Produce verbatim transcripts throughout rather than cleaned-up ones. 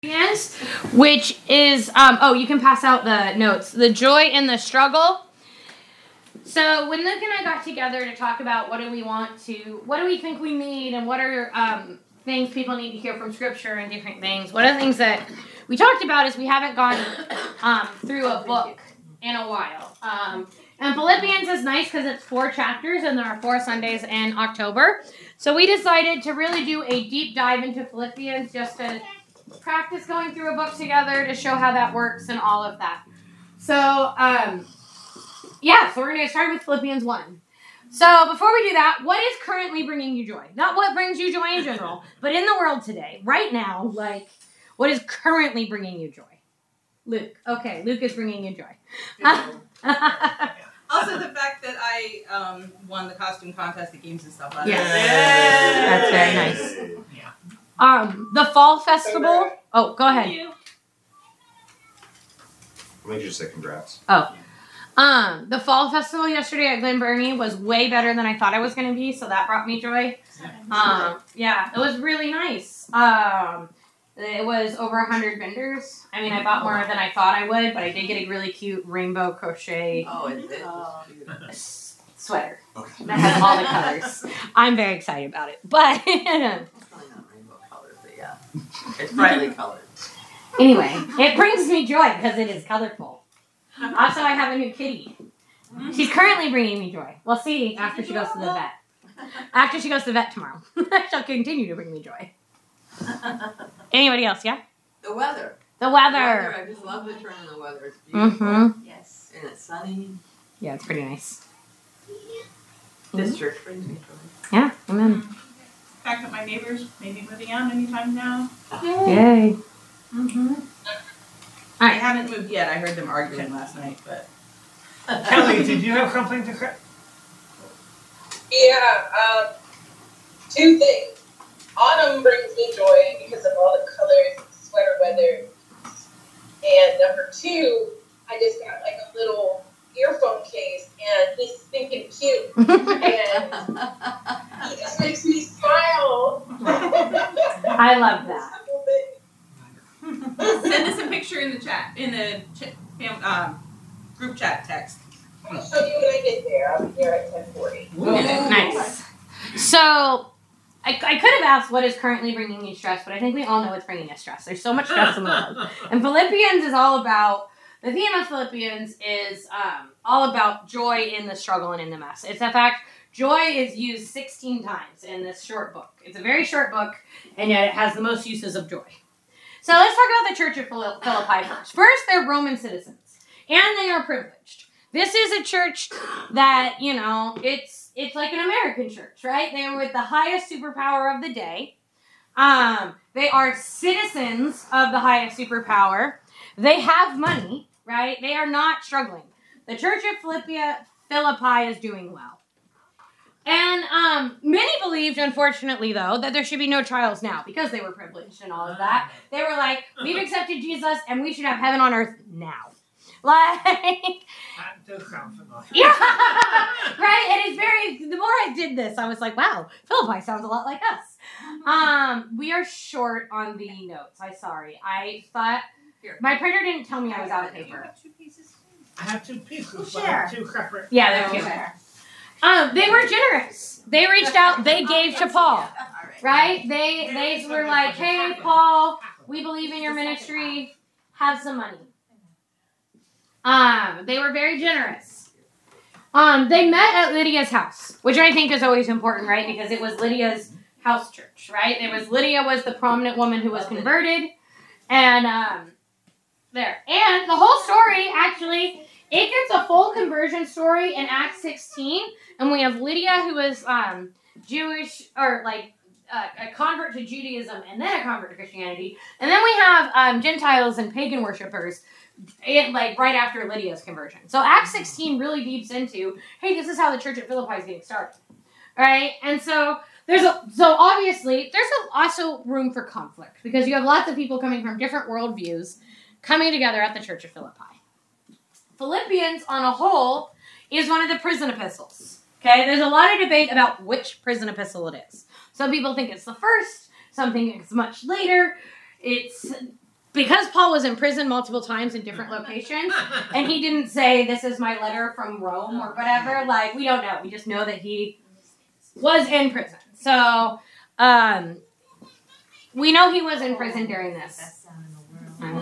Philippians, which is, um, oh, you can pass out the notes. The joy in the struggle. So when Luke and I got together to talk about what do we want to, what do we think we need, and what are um, things people need to hear from Scripture and different things, one of the things that we talked about is we haven't gone um, through a book in a while. Um, and Philippians is nice because it's four chapters and there are four Sundays in October. So we decided to really do a deep dive into Philippians just to practice going through a book together to show how that works and all of that. So, um, yeah, so we're going to start with Philippians one. So before we do that, what is currently bringing you joy? Not what brings you joy in general, but in the world today, right now, like, what is currently bringing you joy? Luke. Okay, Luke is bringing you joy. Also, the fact that I um, won the costume contest at Games and Stuff. Yes. That's very nice. Yeah. Um, the Fall Festival. Oh, go ahead. Thank you. Let me just say congrats. Oh. Um, the Fall Festival yesterday at Glen Burnie was way better than I thought I was going to be, so that brought me joy. Um, yeah, it was really nice. Um, it was over one hundred vendors. I mean, I bought more than I thought I would, but I did get a really cute rainbow crochet Oh, it did. s- sweater that has all the colors. I'm very excited about it. But It's probably not rainbow colors, but yeah. It's brightly colored. anyway, it brings me joy because it is colorful. Also, I have a new kitty. She's currently bringing me joy. We'll see after she goes to the vet. After she goes to the vet tomorrow. She'll continue to bring me joy. Anybody else, yeah? The weather. The The weather. I just love the turn in the weather. It's beautiful. Mm-hmm. Yes. And it's sunny. Yeah, it's pretty nice. This church brings me joy. Yeah, amen. The fact that my neighbors may be moving out anytime now. Yay. Mm-hmm. All I right. haven't moved yet. I heard them arguing last night, but. Kelly, did you have something to say? Yeah, um, two things. Autumn brings me joy because of all the colors, sweater weather. And number two, I just got like a little earphone case and he's thinking cute. And he just makes me smile. I love that. Send us a picture in the chat, in the ch- fam- um, group chat text. I'll show you when I get there. I'll be there at ten forty. Nice. So, I, I could have asked what is currently bringing you stress, but I think we all know what's bringing us stress. There's so much stress in the world. And Philippians is all about, the theme of Philippians is um, all about joy in the struggle and in the mess. It's in fact, joy is used sixteen times in this short book. It's a very short book, and yet it has the most uses of joy. So let's talk about the church of Philippi first. First, they're Roman citizens, and they are privileged. This is a church that, you know, it's it's like an American church, right? They are with the highest superpower of the day. Um, they are citizens of the highest superpower. They have money, right? They are not struggling. The church of Philippi, Philippi is doing well. And um, many believed, unfortunately, though, that there should be no trials now because they were privileged and all of that. They were like, we've accepted Jesus and we should have heaven on earth now. Like, That does sound familiar. yeah, right? And it's very, the more I did this, I was like, wow, Philippi sounds a lot like us. Um, we are short on the notes. I'm sorry. I thought, my printer didn't tell me I was out of paper. Two pieces. I have two pieces, We'll but I have two separate. Yeah, they're cute. Um, they were generous. They reached out, they gave to Paul, right? They, they were like, hey, Paul, we believe in your ministry. Have some money. Um, they were very generous. Um, they met at Lydia's house, which I think is always important, right? Because it was Lydia's house church, right? It was Lydia was the prominent woman who was converted, and um, there. And the whole story, actually, it gets a full conversion story in Acts sixteen, and we have Lydia who was um, Jewish, or like uh, a convert to Judaism, and then a convert to Christianity, and then we have um, Gentiles and pagan worshipers. It, like right after Lydia's conversion. So Acts sixteen really deeps into, hey, this is how the church at Philippi is getting started. Right? And so there's a so obviously there's a, also room for conflict because you have lots of people coming from different worldviews coming together at the church of Philippi. Philippians on a whole is one of the prison epistles. Okay? There's a lot of debate about which prison epistle it is. Some people think it's the first, some think it's much later. It's Paul was in prison multiple times in different locations, and he didn't say, this is my letter from Rome or whatever. Like, we don't know. We just know that he was in prison. So, um, we know he was in prison during this. And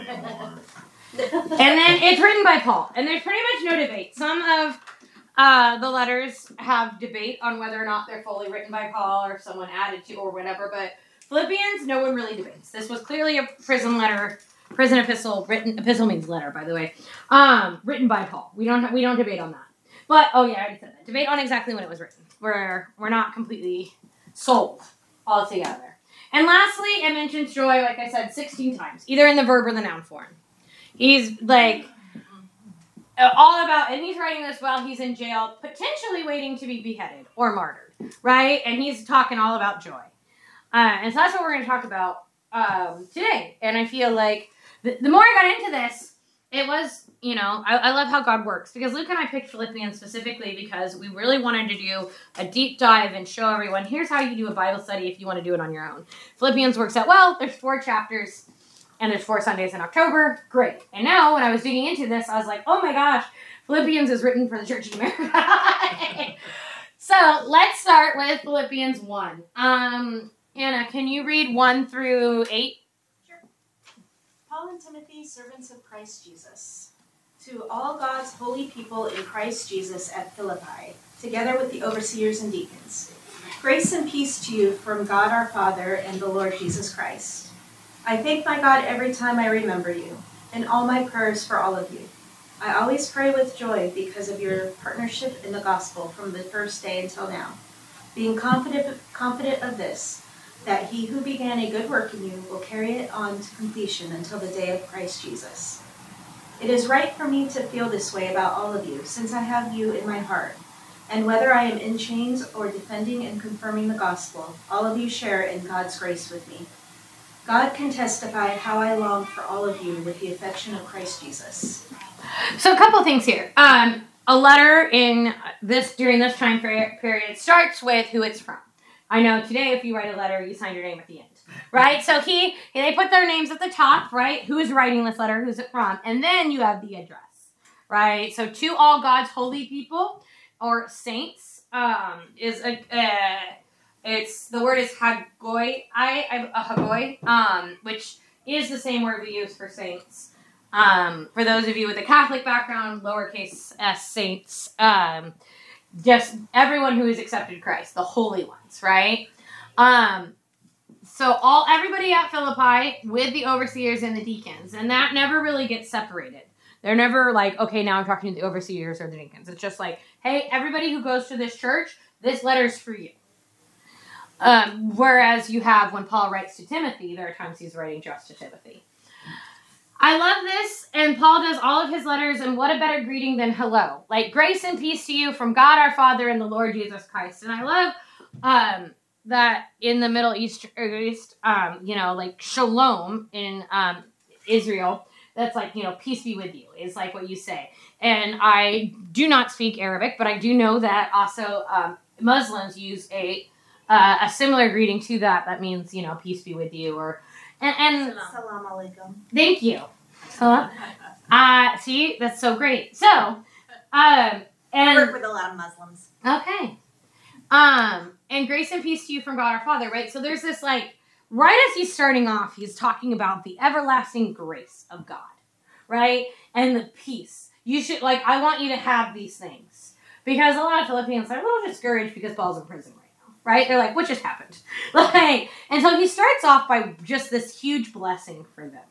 then it's written by Paul. And there's pretty much no debate. Some of uh, the letters have debate on whether or not they're fully written by Paul or if someone added to or whatever. But Philippians, no one really debates. This was clearly a prison letter, prison epistle. Written epistle means letter, by the way. Um, written by Paul. We don't we don't debate on that. But oh yeah, I already said that. Debate on exactly when it was written. We're we're not completely sold altogether. And lastly, it mentions joy, like I said, sixteen times, either in the verb or the noun form. He's like all about, and he's writing this while he's in jail, potentially waiting to be beheaded or martyred, right? And he's talking all about joy. Uh, and so that's what we're going to talk about um, today. And I feel like the, the more I got into this, it was, you know, I, I love how God works. Because Luke and I picked Philippians specifically because we really wanted to do a deep dive and show everyone, here's how you do a Bible study if you want to do it on your own. Philippians works out well. There's four chapters. And there's four Sundays in October. Great. And now, when I was digging into this, I was like, oh my gosh, Philippians is written for the Church in America. So, let's start with Philippians one. Um, Anna, can you read one through eight? Sure. Paul and Timothy, servants of Christ Jesus, to all God's holy people in Christ Jesus at Philippi, together with the overseers and deacons. Grace and peace to you from God our Father and the Lord Jesus Christ. I thank my God every time I remember you, and all my prayers for all of you. I always pray with joy because of your partnership in the gospel from the first day until now, being confident, confident of this, that he who began a good work in you will carry it on to completion until the day of Christ Jesus. It is right for me to feel this way about all of you, since I have you in my heart, and whether I am in chains or defending and confirming the gospel, all of you share in God's grace with me. God can testify how I long for all of you with the affection of Christ Jesus. So a couple things here. Um, a letter in this during this time period starts with who it's from. I know today if you write a letter, you sign your name at the end, right? So he they put their names at the top, right? Who is writing this letter? Who's it from? And then you have the address, right? So to all God's holy people or saints um, is a. a It's, the word is hagoi, I, a hagoi, um, which is the same word we use for saints. Um, for those of you with a Catholic background, lowercase s saints, um, just everyone who has accepted Christ, the holy ones, right? Um, so all, everybody at Philippi with the overseers and the deacons, and that never really gets separated. They're never like, okay, now I'm talking to the overseers or the deacons. It's just like, hey, everybody who goes to this church, this letter's for you. Um, whereas you have when Paul writes to Timothy, there are times he's writing just to Timothy. I love this, and Paul does all of his letters, and what a better greeting than hello. Like, grace and peace to you from God our Father and the Lord Jesus Christ. And I love um, that in the Middle East, East, um, you know, like shalom in um, Israel, that's like, you know, peace be with you, is like what you say. And I do not speak Arabic, but I do know that also um, Muslims use a Uh, a similar greeting to that. That means, you know, peace be with you, or and, and Salam alaikum. thank you. So, uh, see, that's so great. So, um, and I work with a lot of Muslims. okay, um, and grace and peace to you from God our Father, right? So there's this like right as he's starting off, he's talking about the everlasting grace of God, right, and the peace. You should like. I want you to have these things because a lot of Philippians are a little discouraged because Paul's in prison. Right? They're like, what just happened? Like, and so he starts off by just this huge blessing for them.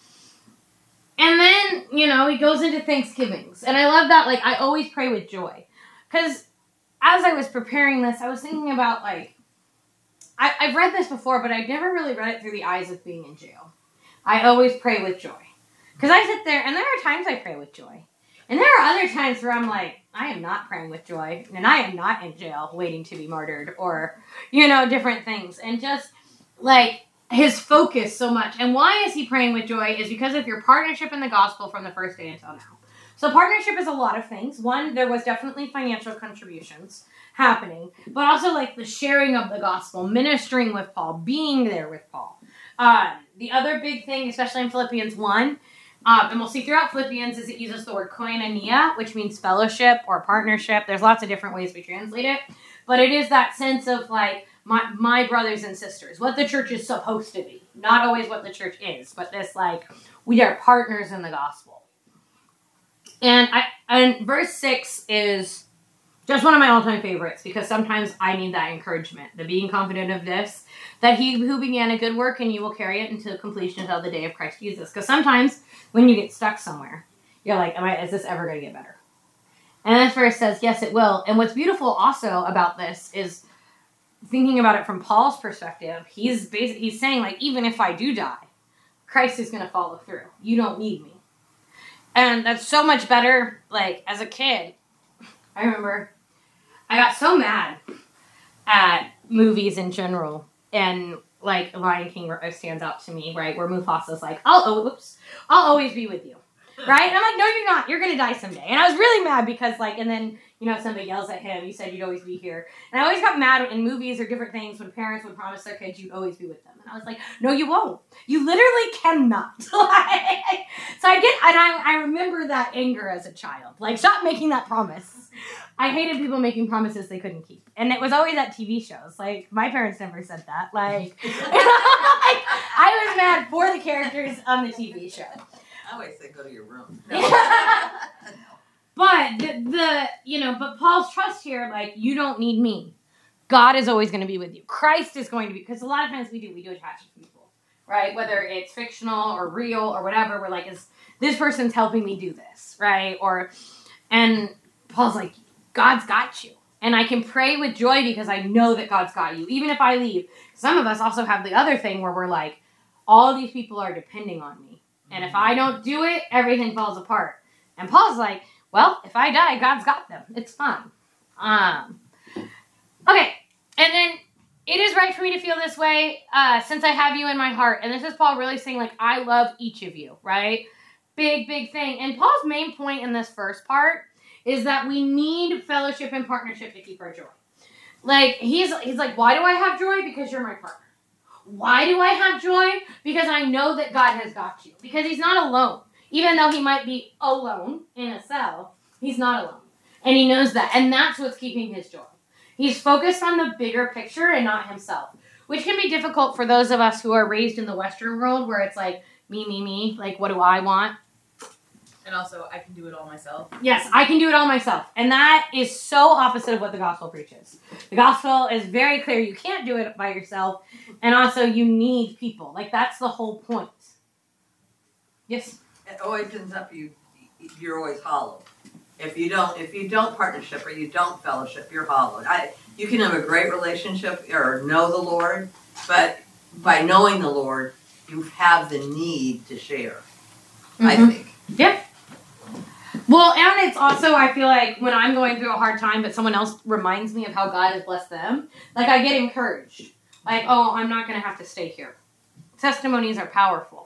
And then, you know, he goes into Thanksgivings. And I love that, like, I always pray with joy. Because as I was preparing this, I was thinking about, like, I, I've read this before, but I've never really read it through the eyes of being in jail. I always pray with joy. Because I sit there, and there are times I pray with joy. And there are other times where I'm like, I am not praying with joy, and I am not in jail waiting to be martyred, or, you know, different things. And just, like, his focus so much. And why is he praying with joy is because of your partnership in the gospel from the first day until now. So partnership is a lot of things. One, there was definitely financial contributions happening, but also, like, the sharing of the gospel, ministering with Paul, being there with Paul. Uh, the other big thing, especially in Philippians one, um, and we'll see throughout Philippians, is it uses the word koinonia, which means fellowship or partnership. There's lots of different ways we translate it. But it is that sense of like, my, my brothers and sisters, what the church is supposed to be. Not always what the church is, but this like, we are partners in the gospel. And I and verse six is just one of my all-time favorites, because sometimes I need that encouragement. The being confident of this, that he who began a good work and you will carry it into completion until the day of Christ Jesus. Because sometimes when you get stuck somewhere, you're like, am I, is this ever going to get better? And this verse says, yes, it will. And what's beautiful also about this is thinking about it from Paul's perspective. He's basically, he's saying, like, even if I do die, Christ is going to follow through. You don't need me. And that's so much better. Like, as a kid, I remember I got so mad at movies in general. And, like, Lion King stands out to me, right? Where Mufasa's like, I'll, oh, oops, I'll always be with you. Right? And I'm like, no, you're not. You're going to die someday. And I was really mad because, like, and then, you know, somebody yells at him, you said you'd always be here. And I always got mad in movies or different things when parents would promise their kids you'd always be with them. And I was like, no, you won't. You literally cannot. So I get, and I, I remember that anger as a child. Like, stop making that promise. I hated people making promises they couldn't keep. And it was always at T V shows. Like, my parents never said that. Like, I was mad for the characters on the T V show. I always say go to your room. But the, the, you know, but Paul's trust here, like, you don't need me. God is always going to be with you. Christ is going to be, because a lot of times we do, we do attach to people, right? Whether it's fictional or real or whatever, we're like, is this person's helping me do this, right? Or, and Paul's like, God's got you. And I can pray with joy because I know that God's got you, even if I leave. Some of us also have the other thing where we're like, all these people are depending on me. And if I don't do it, everything falls apart. And Paul's like, well, if I die, God's got them. It's fine. Um, okay. And then it is right for me to feel this way uh, since I have you in my heart. And this is Paul really saying, like, I love each of you, right? Big, big thing. And Paul's main point in this first part is that we need fellowship and partnership to keep our joy. Like, he's, he's like, why do I have joy? Because you're my partner. Why do I have joy? Because I know that God has got you. Because he's not alone. Even though he might be alone in a cell, he's not alone. And he knows that. And that's what's keeping his joy. He's focused on the bigger picture and not himself. Which can be difficult for those of us who are raised in the Western world where it's like, me, me, me. Like, what do I want? And also, I can do it all myself. Yes, I can do it all myself. And that is so opposite of what the gospel preaches. The gospel is very clear. You can't do it by yourself. And also, you need people. Like, that's the whole point. Yes? It always ends up you, you're always hollow. If you don't, if you don't partnership or you don't fellowship, you're hollowed. I, you can have a great relationship or know the Lord, but by knowing the Lord, you have the need to share. Mm-hmm. I think. Yep. Well, and it's also, I feel like when I'm going through a hard time, but someone else reminds me of how God has blessed them, like I get encouraged. Like, oh, I'm not going to have to stay here. Testimonies are powerful.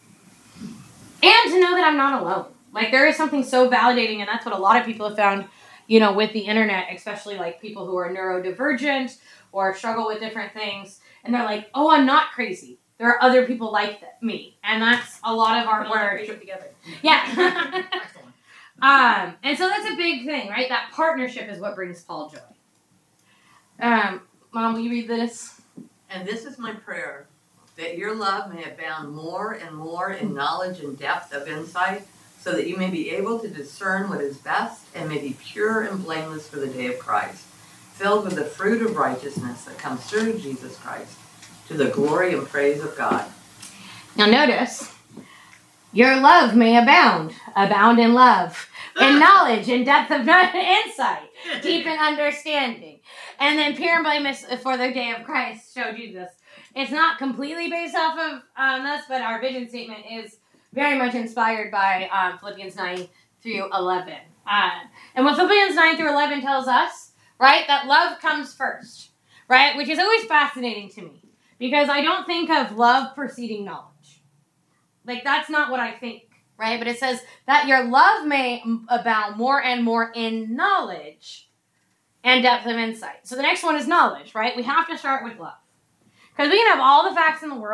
And to know that I'm not alone. Like, there is something so validating, and that's what a lot of people have found, you know, with the internet, especially like people who are neurodivergent or struggle with different things. And they're like, oh, I'm not crazy. There are other people like that, me. And that's a lot of our work. Together. Yeah. um, and so that's a big thing, right? That partnership is what brings Paul joy. Um, Mom, will you read this? And this is my prayer, that your love may abound more and more in knowledge and depth of insight, so that you may be able to discern what is best and may be pure and blameless for the day of Christ, filled with the fruit of righteousness that comes through Jesus Christ, to the glory and praise of God. Now notice, your love may abound, abound in love, in knowledge, in depth of insight, deep in understanding. And then pure and blameless for the day of Christ, show Jesus. It's not completely based off of um, this, but our vision statement is very much inspired by um, Philippians nine through eleven. Uh, and what Philippians nine through eleven tells us, right, that love comes first, right, which is always fascinating to me. Because I don't think of love preceding knowledge. Like, that's not what I think, right? But it says that your love may abound more and more in knowledge and depth of insight. So the next one is knowledge, right? We have to start with love. Because we can have all the facts in the world,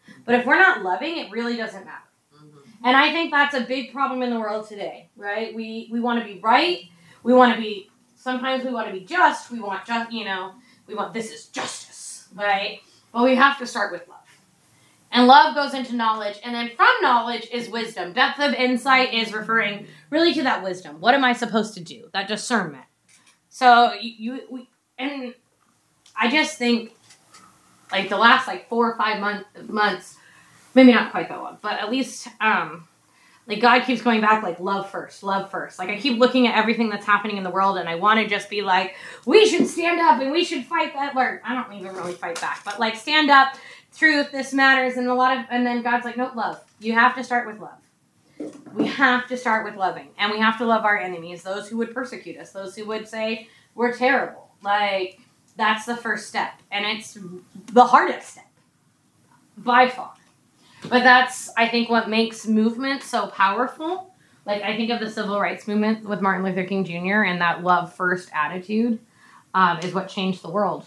But if we're not loving, it really doesn't matter. Mm-hmm. And I think that's a big problem in the world today, right? We we want to be right. We want to be, sometimes we want to be just. We want just, you know, we want this is justice, right? But we have to start with love. And love goes into knowledge. And then from knowledge is wisdom. Depth of insight is referring really to that wisdom. What am I supposed to do? That discernment. So you, you we, and I just think like the last like four or five month, months, maybe not quite that long, but at least um, like God keeps going back like love first, love first. Like I keep looking at everything that's happening in the world and I want to just be like, we should stand up and we should fight that. Or I don't even really fight back, but like stand up, truth, this matters. And a lot of, and then God's like, nope, love. You have to start with love. We have to start with loving. And we have to love our enemies, those who would persecute us, those who would say we're terrible. Like that's the first step. And it's the hardest step by far. But that's, I think, what makes movement so powerful. Like, I think of the civil rights movement with Martin Luther King Junior and that love first attitude um, is what changed the world.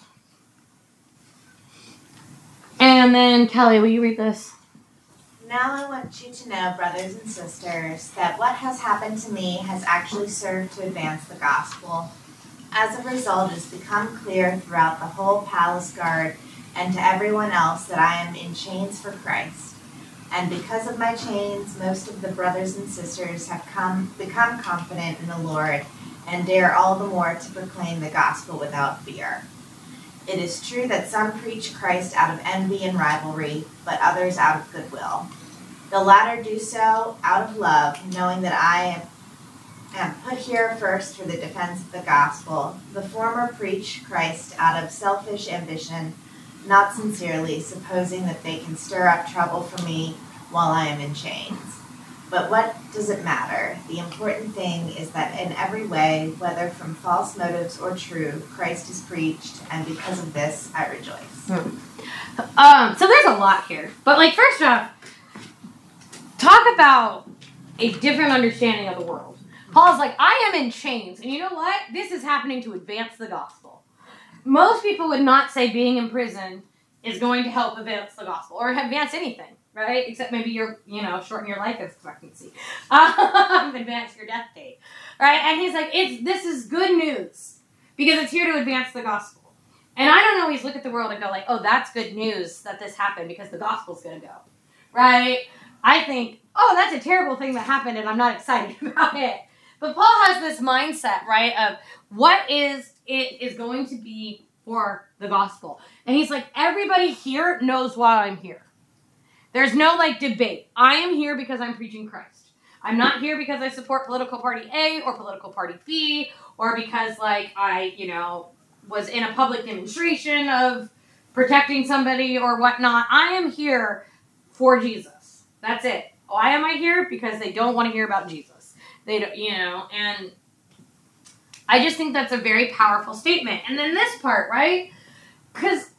And then, Kelly, will you read this? Now I want you to know, brothers and sisters, that what has happened to me has actually served to advance the gospel. As a result, it has become clear throughout the whole palace guard and to everyone else that I am in chains for Christ. And because of my chains, most of the brothers and sisters have come become confident in the Lord and dare all the more to proclaim the gospel without fear. It is true that some preach Christ out of envy and rivalry, but others out of goodwill. The latter do so out of love, knowing that I am put here first for the defense of the gospel. The former preach Christ out of selfish ambition, not sincerely, supposing that they can stir up trouble for me while I am in chains. But what does it matter? The important thing is that in every way, whether from false motives or true, Christ is preached, and because of this, I rejoice. Hmm. Um, so there's a lot here. But, like, first off, talk about a different understanding of the world. Paul's like, I am in chains. And you know what? This is happening to advance the gospel. Most people would not say being in prison is going to help advance the gospel or advance anything, right? Except maybe you're, you know, shorten your life expectancy, um, advance your death date, right? And he's like, it's this is good news because it's here to advance the gospel. And I don't always look at the world and go like, oh, that's good news that this happened because the gospel's going to go, right? I think, oh, that's a terrible thing that happened and I'm not excited about it. But Paul has this mindset, right, of what is it is going to be for the gospel. And he's like, everybody here knows why I'm here. There's no, like, debate. I am here because I'm preaching Christ. I'm not here because I support political party A or political party B or because, like, I, you know, was in a public demonstration of protecting somebody or whatnot. I am here for Jesus. That's it. Why am I here? Because they don't want to hear about Jesus. They don't, you know, and I just think that's a very powerful statement. And then this part, right? Because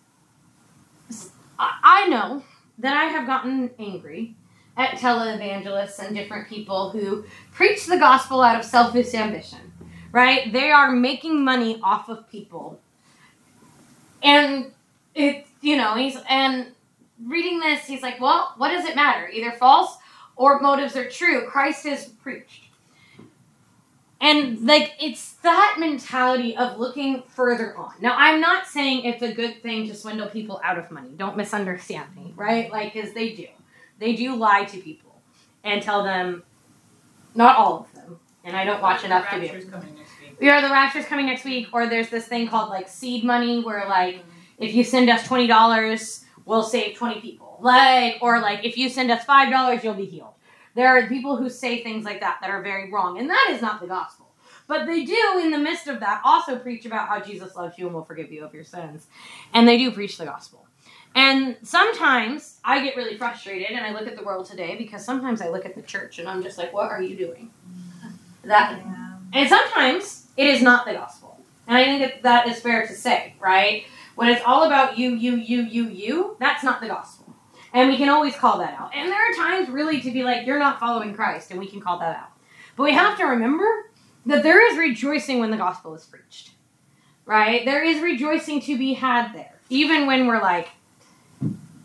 I know that I have gotten angry at televangelists and different people who preach the gospel out of selfish ambition, right? They are making money off of people. And it, you know, he's, and reading this, he's like, well, what does it matter? Either false or motives are true. Christ is preached. And, like, it's that mentality of looking further on. Now, I'm not saying it's a good thing to swindle people out of money. Don't misunderstand me, right? Like, because they do. They do lie to people and tell them, not all of them, and I don't watch enough to do. Rapture's coming next week. Yeah, the Rapture's coming next week, or there's this thing called, like, seed money, where, like, if you send us twenty dollars, we'll save twenty people. Like, or, like, if you send us five dollars, you'll be healed. There are people who say things like that that are very wrong, and that is not the gospel. But they do, in the midst of that, also preach about how Jesus loves you and will forgive you of your sins. And they do preach the gospel. And sometimes I get really frustrated, and I look at the world today, because sometimes I look at the church, and I'm just like, what are you doing? That, Yeah. and sometimes it is not the gospel. And I think that, that is fair to say, right? When it's all about you, you, you, you, you, that's not the gospel. And we can always call that out. And there are times really to be like, you're not following Christ, and we can call that out. But we have to remember that there is rejoicing when the gospel is preached, right? There is rejoicing to be had there. Even when we're like,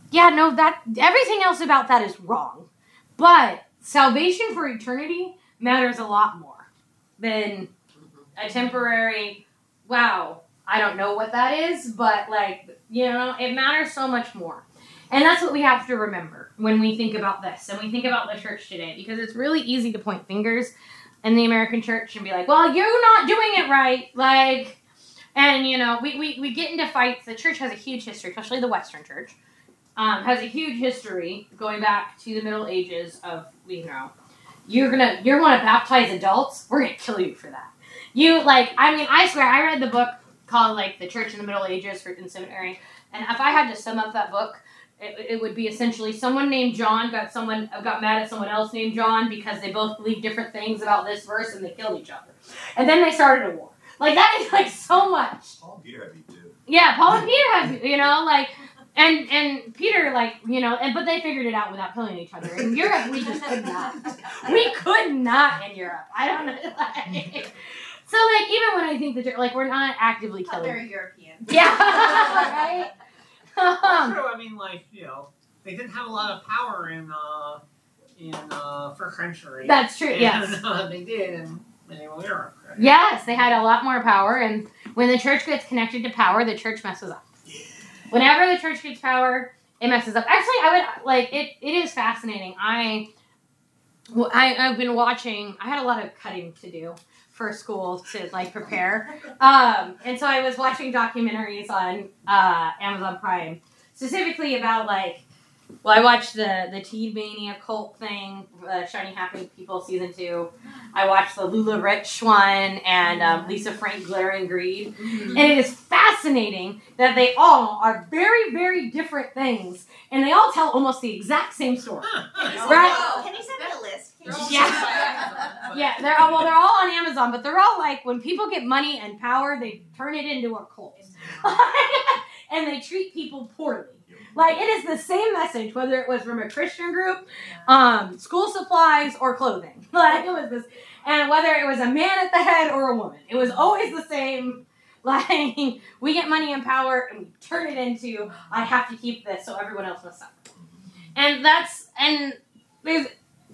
yeah, no, that everything else about that is wrong. But salvation for eternity matters a lot more than a temporary, wow, I don't know what that is, but like, you know, it matters so much more. And that's what we have to remember when we think about this and we think about the church today, because it's really easy to point fingers in the American church and be like, well, you're not doing it right. Like, and, you know, we, we, we get into fights. The church has a huge history, especially the Western church, um, has a huge history going back to the Middle Ages of, you know, you're going to, you want to baptize adults? We're going to kill you for that. You, like, I mean, I swear, I read the book called, like, The Church in the Middle Ages for, in seminary, and if I had to sum up that book, It, it would be essentially someone named John got someone got mad at someone else named John because they both believed different things about this verse and they killed each other. And then they started a war. Like, that is, like, so much. Paul and Peter had beef too. Yeah, Paul and Peter have, you know, like, and and Peter, like, you know, and but they figured it out without killing each other. In Europe, we just could not. We could not in Europe. I don't know. Like, so, like, even when I think that, like, we're not actively How killing. very European. Yeah, right? Well, true. I mean, like, you know, they didn't have a lot of power in uh in uh first century. That's true. And, Yes. uh, they did in medieval Europe. Right? Yes, they had a lot more power, and when the church gets connected to power, the church messes up. Whenever the church gets power, it messes up. Actually, I would like it. It is fascinating. I, well, I I've been watching. I had a lot of cutting to do for school to like prepare, um, and so I was watching documentaries on uh, Amazon Prime, specifically about like. Well, I watched the the Teen Mania cult thing, uh, Shiny Happy People season two. I watched the Lula Rich one and um, Lisa Frank Glaring Greed. And it is fascinating that they all are very, very different things. And they all tell almost the exact same story. Right? Can you send me a list? Can you- Yeah. Yeah, they're all, well, they're all on Amazon, but they're all like, when people get money and power, they turn it into a cult. And they treat people poorly. Like, it is the same message, whether it was from a Christian group, um, school supplies, or clothing. Like, it was this, and whether it was a man at the head or a woman, it was always the same. Like, we get money and power, and we turn it into, I have to keep this, so everyone else must suffer. And that's, and there's,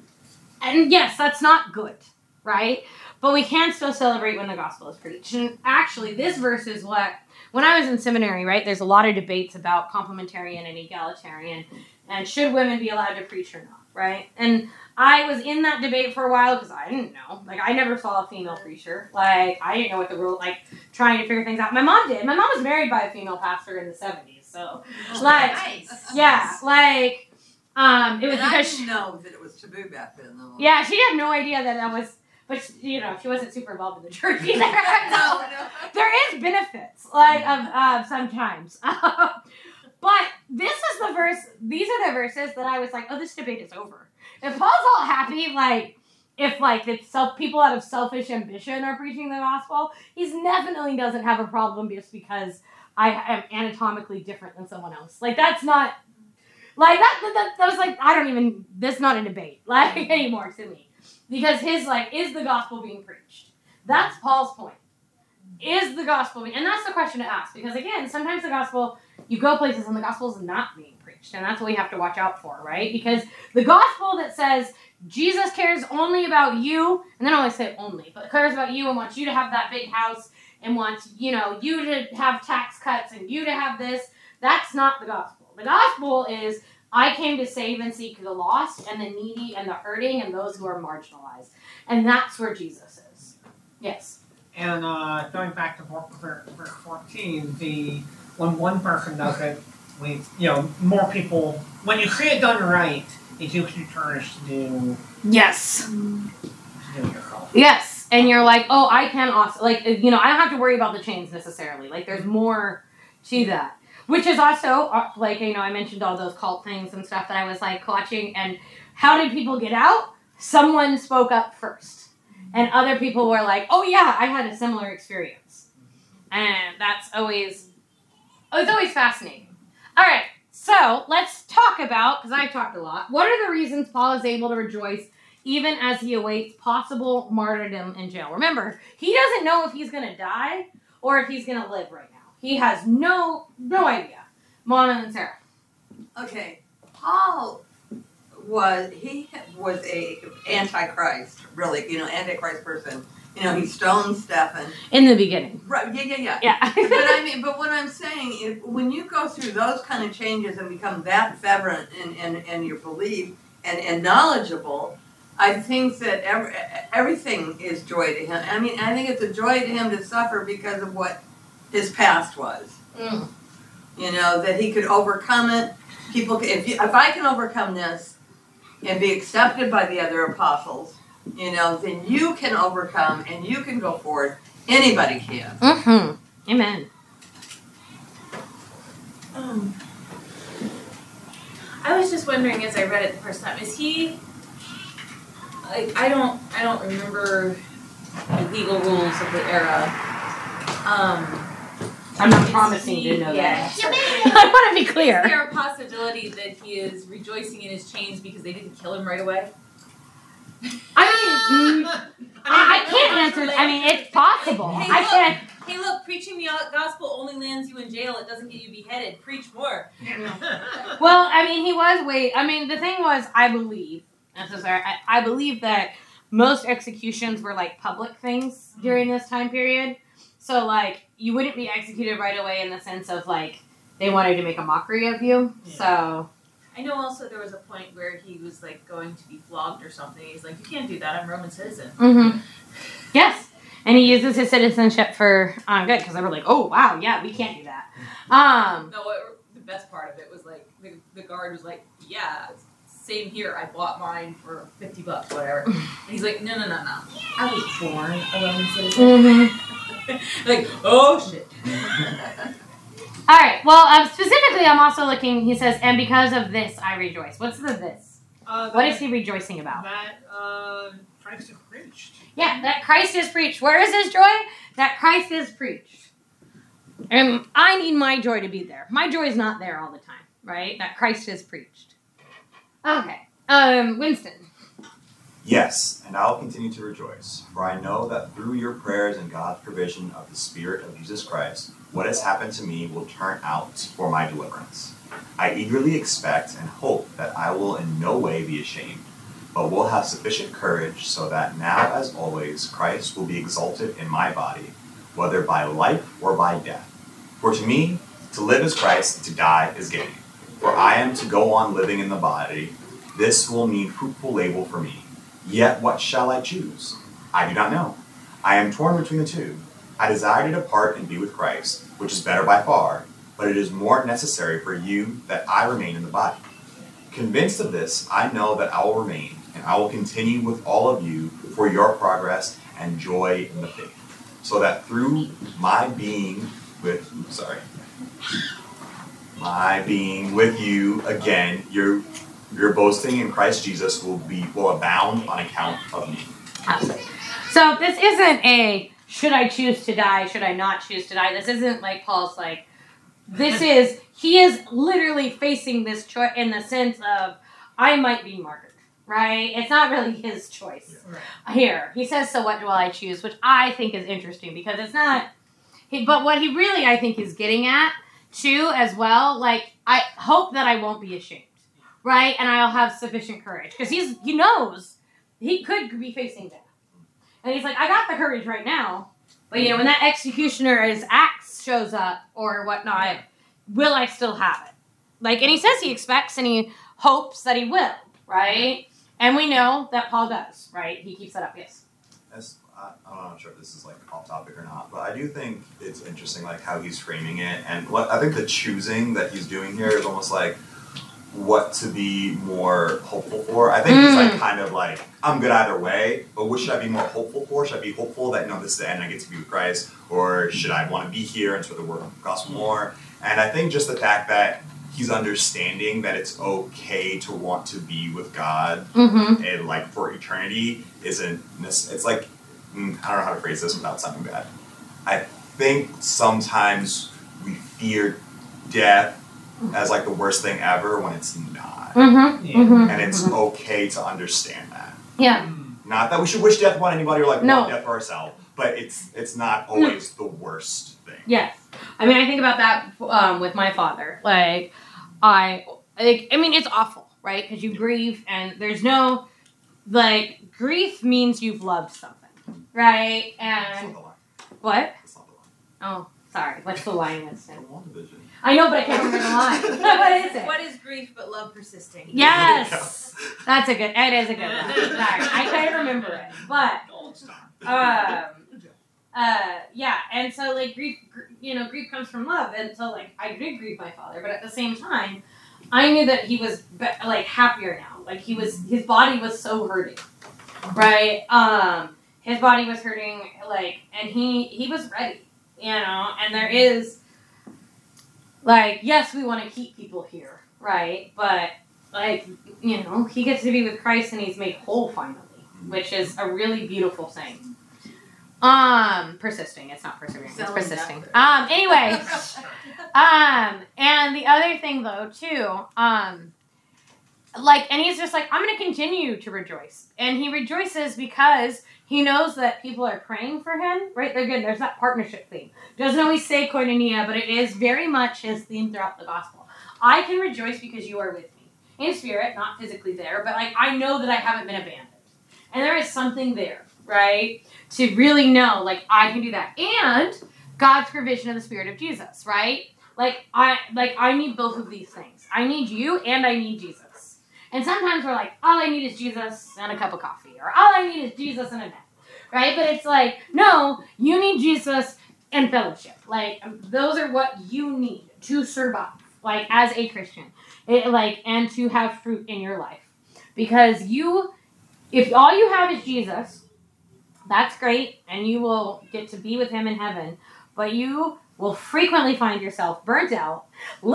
and yes, that's not good, right? But we can still celebrate when the gospel is preached. And actually, this verse is what, when I was in seminary, right, there's a lot of debates about complementarian and egalitarian, and should women be allowed to preach or not, right? And I was in that debate for a while because I didn't know. Like, I never saw a female preacher. Like, I didn't know what the rule, like, trying to figure things out. My mom did. My mom was married by a female pastor in the seventies, so, like, Nice. yeah, like, um, it was And I because, didn't know that it was taboo back then, though. yeah, she had no idea that that was, but, you know, she wasn't super involved in the church either. no, no. There is benefits, like, of, of sometimes. But this is the verse, these are the verses that I was like, oh, this debate is over. If Paul's all happy, like, if, like, it's self, people out of selfish ambition are preaching the gospel, he's definitely doesn't have a problem just because I am anatomically different than someone else. Like, that's not, like, that, that, that was like, I don't even, that's not a debate, like, anymore to me. Because his, like, is the gospel being preached? That's Paul's point. Is the gospel being, and that's the question to ask. Because, again, sometimes the gospel, you go places and the gospel is not being preached. And that's what we have to watch out for, right? Because the gospel that says Jesus cares only about you, and then I always say only, but cares about you and wants you to have that big house and wants, you know, you to have tax cuts and you to have this, that's not the gospel. The gospel is, I came to save and seek the lost and the needy and the hurting and those who are marginalized. And that's where Jesus is. Yes. And uh, going back to verse fourteen, the when one person does it, we, you know, more people. When you see it done right, it gives you courage to do. Yes. To do yourself. Yes. And you're like, oh, I can also, like, you know, I don't have to worry about the chains necessarily. Like, there's more to that. Which is also, uh, like, you know, I mentioned all those cult things and stuff that I was, like, watching. And how did people get out? Someone spoke up first. And other people were like, oh, yeah, I had a similar experience. And that's always, it's always fascinating. All right, so let's talk about, because I've talked a lot, what are the reasons Paul is able to rejoice even as he awaits possible martyrdom in jail? Remember, he doesn't know if he's going to die or if he's going to live right now. He has no no idea. Mona and Sarah. Okay, Paul was he was a antichrist, really, you know, antichrist person. You know, he stoned Stephen. In the beginning. Right? Yeah, yeah, yeah. Yeah. But I mean, but what I'm saying is, when you go through those kind of changes and become that fervent in, in, in your belief and, and knowledgeable, I think that every, everything is joy to him. I mean, I think it's a joy to him to suffer because of what his past was. Mm. You know, that he could overcome it. People, if you, if I can overcome this and be accepted by the other apostles, you know, then you can overcome and you can go forward. Anybody can. Mm-hmm. Amen. Um, I was just wondering as I read it the first time, is he like I don't I don't remember the legal rules of the era. Um, I'm not is promising he- to know yeah. that. I want to be Is clear. there a possibility that he is rejoicing in his chains because they didn't kill him right away? I mean, mm, I, I can't answer. I mean, it's possible. Hey, I look. can't. Hey, look, preaching the gospel only lands you in jail. It doesn't get you beheaded. Preach more. Well, I mean, he was wait. I mean, the thing was, I believe. I'm so sorry. I, I believe that most executions were like public things during this time period. So, like, you wouldn't be executed right away in the sense of like they wanted to make a mockery of you. Yeah. So. I know also there was a point where he was like going to be flogged or something. He's like, you can't do that. I'm a Roman citizen. Mm-hmm. Yes. And he uses his citizenship for um, good because they were like, oh wow, yeah, we can't do that. Um, No, what, the best part of it was like the, the guard was like, yeah, same here. I bought mine for fifty bucks, whatever. And he's like, no, no, no, no. I was born a Roman citizen. mm-hmm. Like, oh shit. All right. Well, um, specifically, I'm also looking. He says, and because of this, I rejoice. What's the this? Uh, What is he rejoicing about? That uh, Christ is preached. Yeah, that Christ is preached. Where is his joy? That Christ is preached. And I need my joy to be there. My joy is not there all the time, right? That Christ is preached. Okay. Um, Winston. Yes, and I will continue to rejoice, for I know that through your prayers and God's provision of the Spirit of Jesus Christ, what has happened to me will turn out for my deliverance. I eagerly expect and hope that I will in no way be ashamed, but will have sufficient courage so that now, as always, Christ will be exalted in my body, whether by life or by death. For to me, to live is Christ, and to die is gain. For I am to go on living in the body. This will mean fruitful labor for me. Yet what shall I choose? I do not know. I am torn between the two. I desire to depart and be with Christ, which is better by far, but it is more necessary for you that I remain in the body. Convinced of this, I know that I will remain, and I will continue with all of you for your progress and joy in the faith, so that through my being with, sorry, my being with you again, your your boasting in Christ Jesus will be will abound on account of me. Absolutely. So this isn't a should I choose to die, should I not choose to die. This isn't like Paul's like, this is, he is literally facing this choice in the sense of, I might be martyred, right? It's not really his choice. Right. Here, he says, so what will I choose? Which I think is interesting because it's not, he, but what he really, I think, is getting at, too, as well, like, I hope that I won't be ashamed. Right? And I'll have sufficient courage. Because he's he knows he could be facing death. And he's like, I got the courage right now. But, you know, when that executioner's axe shows up or whatnot, will I still have it? Like, and he says he expects and he hopes that he will. Right? And we know that Paul does. Right? He keeps that up. Yes. As, I, I'm not sure if this is like off topic or not, but I do think it's interesting like how he's framing it. And what I think the choosing that he's doing here is almost like what to be more hopeful for. I think Mm. it's like kind of like, I'm good either way, but what should I be more hopeful for? Should I be hopeful that, no, this is the end and I get to be with Christ? Or should I want to be here and sort of work on the gospel more? And I think just the fact that he's understanding that it's okay to want to be with God Mm-hmm. and like for eternity isn't, it's like, mm, I don't know how to phrase this without sounding bad. I think sometimes we fear death as like the worst thing ever when it's not. Mm-hmm. Yeah. Mm-hmm. And it's okay to understand that. Yeah. Not that we should wish death on anybody or like No. want death for ourselves, but it's it's not always the worst thing. Yes. I mean, I think about that um, with my father. Like, I like, I mean, it's awful, right? Because you grieve, and there's no, like, grief means you've loved something, right? That's And not the line. what? That's not the line. Oh, sorry. What's the line, Winston? From WandaVision. I know, but I can't remember the line. What is it? What is grief but love persisting? Yes, that's a good. It is a good one. Sorry, I can't remember it, but Gold star. um, uh, yeah, and so like grief, gr- you know, grief comes from love, and so like I did grieve my father, but at the same time, I knew that he was be- like happier now. Like he was, his body was so hurting, right? Um, his body was hurting, like, and he he was ready, you know. And there is, like, yes, we want to keep people here, right? But like, you know, he gets to be with Christ, and he's made whole finally, which is a really beautiful thing. Um, persisting. It's not persevering. It's Selling persisting. that Um, anyway. Um, and the other thing though, too, um, like, and he's just like, I'm going to continue to rejoice. And he rejoices because he knows that people are praying for him, right? They're good. There's that partnership theme. Doesn't always say koinonia, but it is very much his theme throughout the gospel. I can rejoice because you are with me. In spirit, not physically there, but like, I know that I haven't been abandoned. And there is something there, right? To really know, like, I can do that. And God's provision of the Spirit of Jesus, right? Like, I like I need both of these things. I need you and I need Jesus. And sometimes we're like, all I need is Jesus and a cup of coffee. Or all I need is Jesus and a nap. Right? But it's like, no, you need Jesus and fellowship. Like, those are what you need to survive. Like, as a Christian. It, like, and to have fruit in your life. Because you, if all you have is Jesus, that's great, and you will get to be with him in heaven. But you will frequently find yourself burnt out,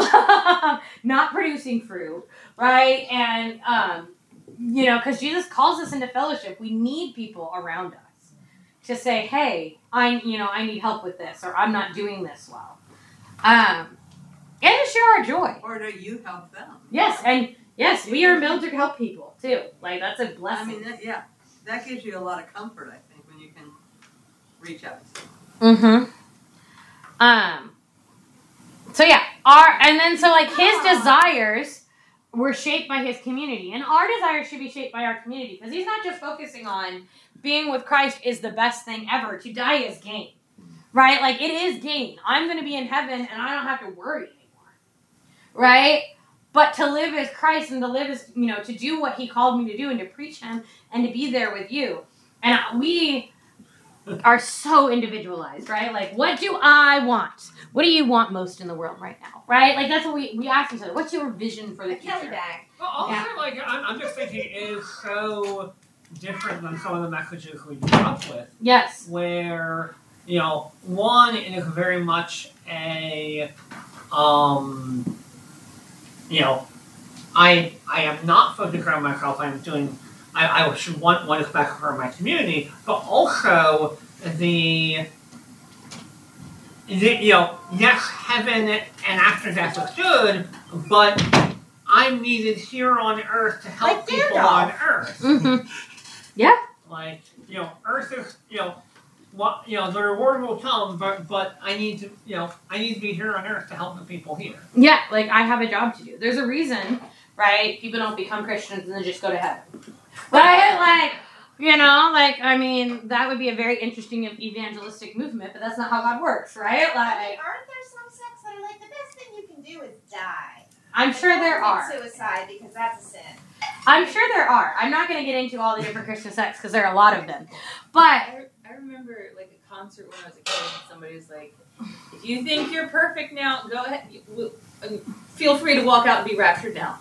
not producing fruit, right? And, um, you know, because Jesus calls us into fellowship. We need people around us to say, hey, I, you know, I need help with this, or I'm not doing this well. Um, and to share our joy. Or do you help them? Yes, and yes, we are built to help people, too. Like, that's a I blessing. mean, that, yeah, that gives you a lot of comfort, I think, when you can reach out to someone. Mm-hmm. Um, so yeah, our, and then so like his desires were shaped by his community, and our desires should be shaped by our community, because he's not just focusing on being with Christ is the best thing ever. To die is gain, right? Like, it is gain. I'm going to be in heaven, and I don't have to worry anymore, right? But to live as Christ, and to live as, you know, to do what he called me to do, and to preach him, and to be there with you. And we are so individualized, right? Like, what do I want? What do you want most in the world right now, right? Like, that's what we, we ask each other. What's your vision for the A Kelly future? bag. Well, also, Yeah. like, I'm, I'm just thinking it is so different than some of the messages we grew up with, Yes. where, you know, one, it is very much a, um, you know, I I am not focused on myself. I'm doing. I, I should want what is best for my community, but also the, the you know, yes, heaven and after death is good, but I'm needed here on Earth to help Like people Gandalf. on Earth. Mm-hmm. Like, you know, Earth is, you know, what, you know, the reward will come, but but I need to, you know, I need to be here on Earth to help the people here. Yeah, like, I have a job to do. There's a reason, right? People don't become Christians and then just go to heaven. Right? Like, you know, like, I mean, that would be a very interesting evangelistic movement, but that's not how God works, right? I Like, mean, aren't there some sects that are like, the best thing you can do is die? I'm sure Like, there don't are. commit suicide because that's a sin. I'm sure there are. I'm not going to get into all the different Christian sects because there are a lot of them. But, I, I remember like a concert when I was a kid, and somebody was like, "If you think you're perfect now, go ahead. You- w- uh, Feel free to walk out and be raptured now."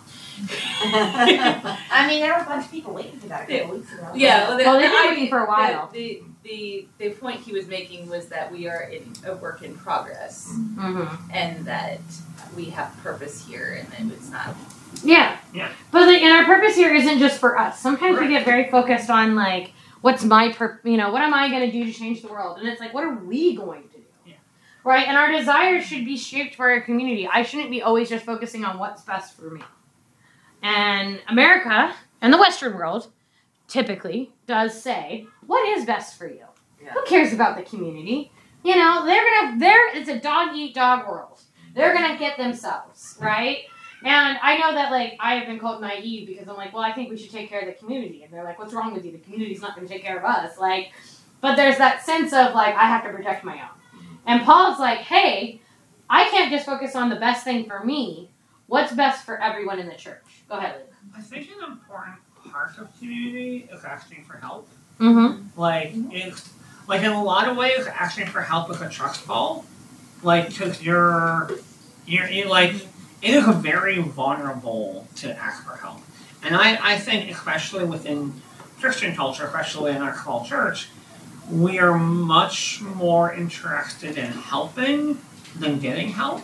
I mean, there were a bunch of people waiting for that a couple weeks ago. Yeah, well, the, well, they've the been idea- waiting for a while. The, the the the point he was making was that we are in a work in progress, Mm-hmm. and that we have purpose here, and that it's not. Yeah. Yeah. But like, and our purpose here isn't just for us. Sometimes we Right. get very focused on like, what's my pur- you know, what am I going to do to change the world? And it's like, what are we going to do? Yeah. Right? And our desires should be shaped by our community. I shouldn't be always just focusing on what's best for me. And America and the Western world typically does say, what is best for you? Yeah. Who cares about the community? You know, they're gonna they're it's a dog eat dog world. They're gonna get themselves, right? And I know that, like, I have been called naive because I'm like, well, I think we should take care of the community. And they're like, what's wrong with you? The community's not going to take care of us. Like, but there's that sense of, like, I have to protect my own. And Paul's like, hey, I can't just focus on the best thing for me. What's best for everyone in the church? Go ahead, Luke. I think an important part of community is asking for help. Mm-hmm. Like, it's, like in a lot of ways, asking for help is a trust fall. Like, because you're, you're, you're, like, it is very vulnerable to ask for help. And I, I think, especially within Christian culture, especially in our small church, we are much more interested in helping than getting help.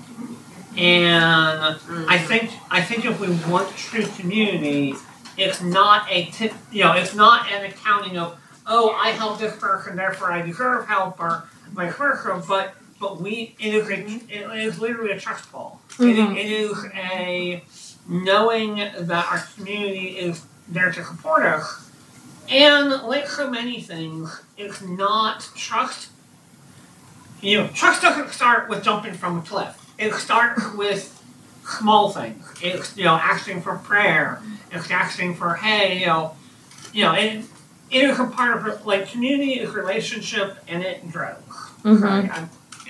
And I think I think if we want true community, it's not a tip, you know, it's not an accounting of, oh, I helped this person, therefore I deserve help, or vice versa. But but we it is a, it is literally a trust fall. Mm-hmm. It, it is a knowing that our community is there to support us. And like so many things, it's not trust. You know, trust doesn't start with jumping from a cliff. It starts with small things. It's, you know, asking for prayer. It's asking for, hey, you know, you know, it, it is a part of it. Like, community is relationship, and it grows. Mm-hmm. Right? I'm,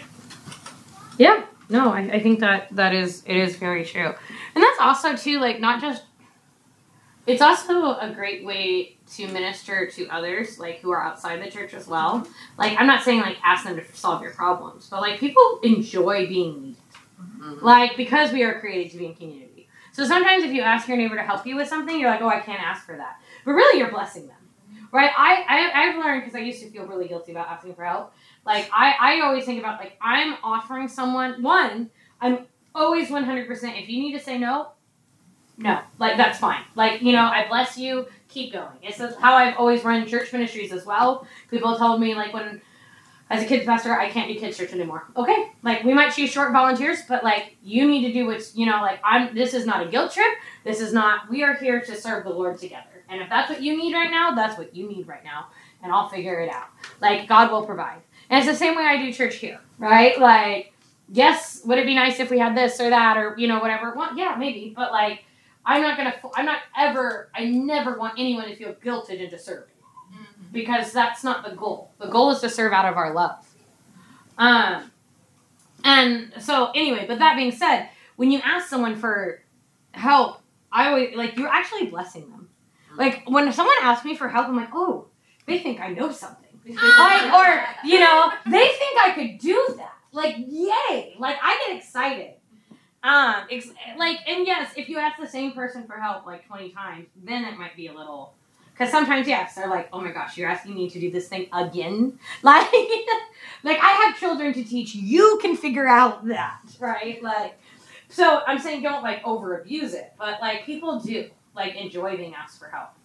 Yeah. No, I, I think that that is it is very true. And that's also too, like, not just it's also a great way to minister to others, like, who are outside the church as well. Like, I'm not saying, like, ask them to solve your problems, but, like, people enjoy being needed. Mm-hmm. Like, because we are created to be in community. So sometimes if you ask your neighbor to help you with something, you're like, oh, I can't ask for that. But really, you're blessing them. Right? I, I, I've learned, because I used to feel really guilty about asking for help. Like, I, I always think about, like, I'm offering someone, one, I'm always one hundred percent, if you need to say no, no. Like, that's fine. Like, you know, I bless you, keep going. It's how I've always run church ministries as well. People told me, like, when, as a kids pastor, I can't do kids church anymore. Okay, like, we might choose short volunteers, but, like, you need to do what's, you know, like, I'm, this is not a guilt trip. This is not, we are here to serve the Lord together. And if that's what you need right now, that's what you need right now. And I'll figure it out. Like, God will provide. And it's the same way I do church here, right? Like, yes, would it be nice if we had this or that or, you know, whatever? Well, yeah, maybe. But, like, I'm not going to, I'm not ever, I never want anyone to feel guilted into serving. Because that's not the goal. The goal is to serve out of our love. Um, and so, anyway, but that being said, when you ask someone for help, I always, like, you're actually blessing them. Like, when someone asks me for help, I'm like, oh, they think I know something. Like, or, you know, they think I could do that. Like, yay. Like, I get excited. Um, ex- like, and yes, if you ask the same person for help, like, twenty times, then it might be a little... Because sometimes, yes, they're like, oh my gosh, you're asking me to do this thing again? Like, like, I have children to teach. You can figure out that, right? Like, so I'm saying don't, like, over-abuse it. But, like, people do, like, enjoy being asked for help.